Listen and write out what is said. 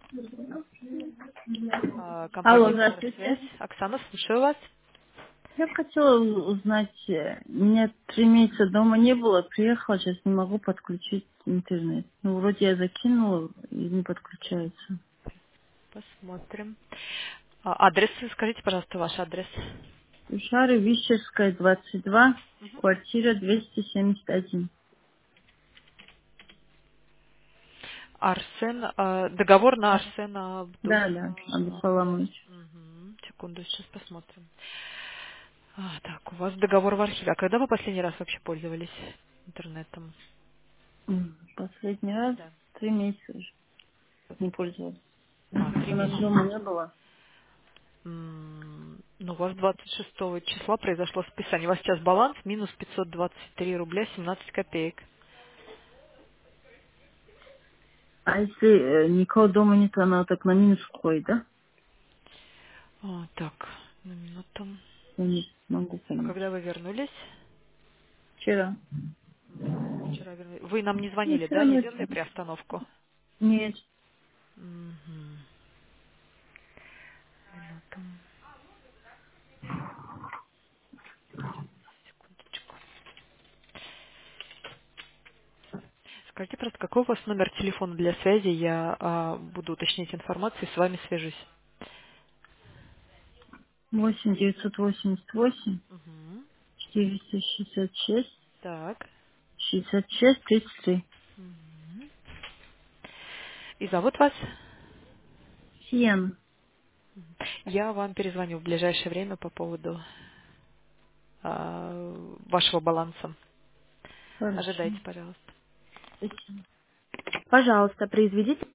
Алло, Компания здравствуйте. «Интерсвязь». Оксана, слушаю вас. Я хотела узнать, меня 3 месяца дома не было, приехала, сейчас не могу подключить интернет. Ну, вроде я закинула и не подключается. Посмотрим. Адрес, скажите, пожалуйста, ваш адрес. Шары Вищерская, 22, квартира 271. Арсен, договор на Да, Арсена да, да, Абдусаламович. Секунду, сейчас посмотрим. Так, у вас договор в архиве. А когда вы последний раз вообще пользовались интернетом? Последний раз Да. 3 месяца уже не пользовалась. Три У нас месяца. дома не было. Ну, у вас 26 числа произошло списание. У вас сейчас баланс минус 523 рубля 17 копеек. А если никого дома нет, она так на минус уходит, да? Так, на минуту. Я не могу А понять. когда вы вернулись? Вчера. Вчера вернулись. Вы нам не Ну, звонили, вчера да? Не ночью. делали приостановку? Нет. Мгм. Минуту. Секундочку. Скажите, просто какой у вас номер телефона для связи? Я буду уточнять информацию и с вами свяжусь. 8 988 Мгм. 466 Так. 66 33. Мгм. И зовут вас? Сиена. Я вам перезвоню в ближайшее время по поводу вашего баланса. Хорошо. Ожидайте, пожалуйста. Спасибо. Пожалуйста, произведите